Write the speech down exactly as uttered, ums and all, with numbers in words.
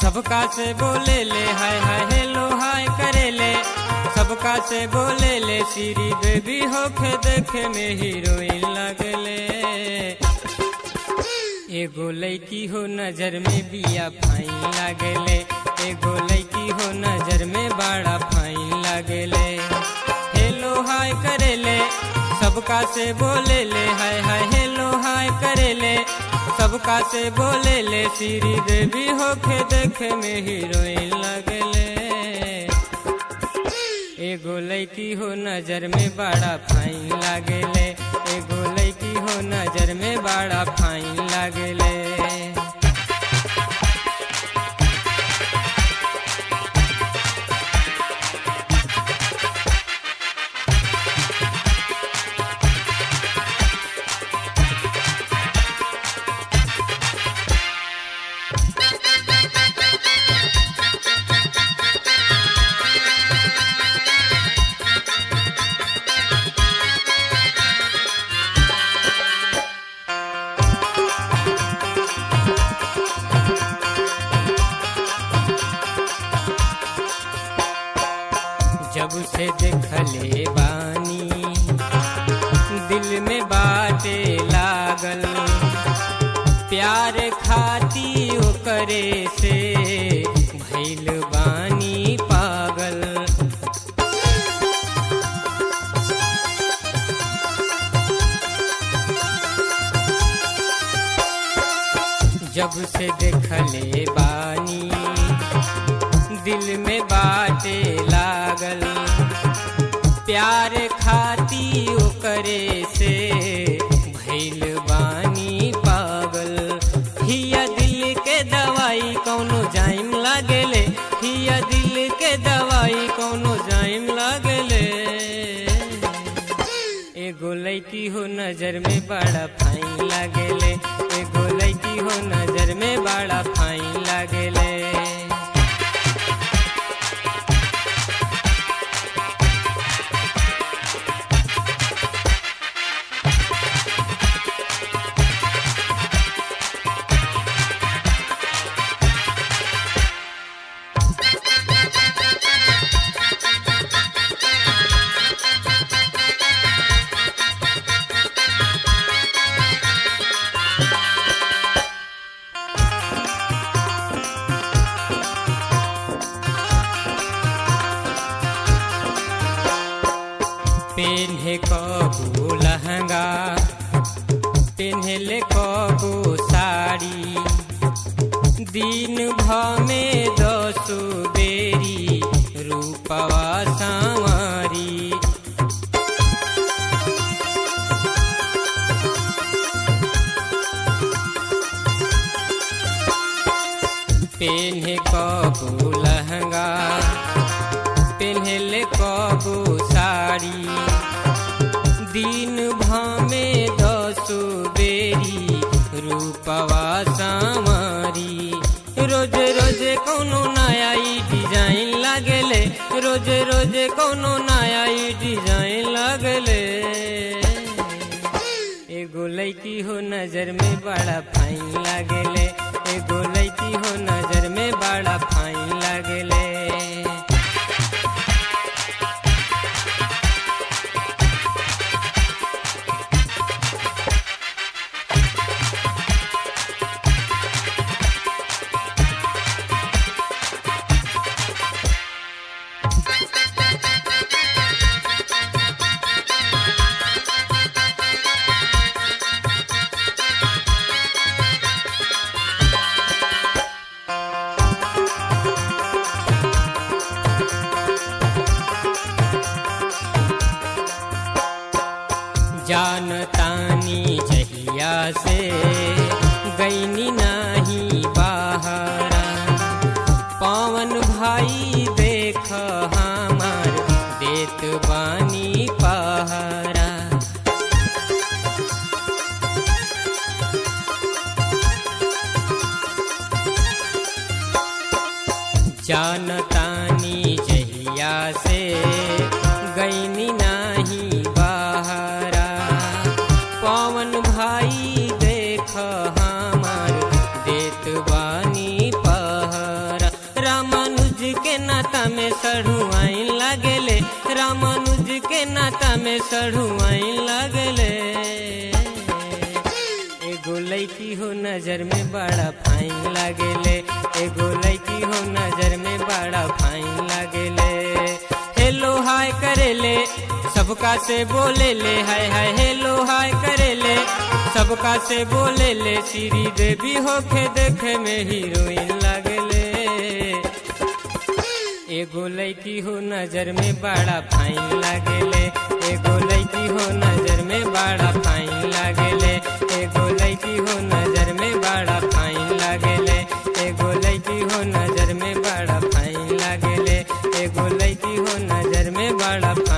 सबका से बोले ले हाय हाय हेलो हाय करे ले, सबका से बोले ले सीरी बेबी होके देखे में हीरोइन लगले। एगो लड़की हो नजर में बिया फाइन लागले, एगो लड़की हो नजर में बड़ा फाइन लागले। हेलो हाय करे ले, सबका से बोले ले हाय हाय हेलो हाय करे ले, सबका से बोले ले सीरी देवी होके देखे में हीरोइन लगले। एगो लड़की हो नजर में बड़ा फाइन लागले, एगो लड़की हो नजर में बड़ा फाइन लागले। जब से देखले बानी दिल में बाटे लागल, प्यार खाती ओकरे से भइल बानी पागल। जब से देखले बानी दिल में बाटे लागल, प्यार खाती ओकरे से भइल बानी पागल। हिया दिल के दवाई कौनो जाइम लागले, हिया दिल के दवाई कौनो जाइम लागले। एगो लड़की हो नजर में बड़ा फाइन लागले, एगो लड़की हो नजर में बड़ा फाइन लागले। पेन्हे कबो लहंगा पेन्हले कबो साड़ी, दिन भर में दस बेरी रूपवा संवारी। पेन्हे कबो लहंगा पेन्हले कबो साड़ी, दिन भर में दस बेरी रूपवा संवारी। रोज रोज कोनो नया डिजाइन लागले, रोज रोज कोनो नया डिजाइन लागले। एगो लड़की हो नजर में बड़ा फाइन लागले, एगो लड़की हो नजर में बड़ा फाइन लागले। जानतानी जहिया से गईनी नाही बाहरा, पवन भाई देख हमार देत बानी पहरा। जानतानी जहिया से गईनी नाही बाहरा, पवन भाई देख हमार देत बानी पहरा। सढ़ुआई लागले। एगो लड़की हो नजर में बड़ा फाइन लागले, एगो लड़की हो नजर में बड़ा फाइन लागले। हेलो हाय करेले सबका से बोले ले, हाय हाय हेलो हाय करेले सबका से बोले ले। श्री देवी होके देखे में हीरोइन लागले। एगो लड़की हो नजर में बड़ा फाइन लागले, एगो लड़की हो नजर में बड़ा फाइन लागले। एगो लड़की हो नजर में बड़ा फाइन लागले, एगो लड़की हो नजर में बड़ा फाइन लागले। एगो लड़की हो नजर में बड़ा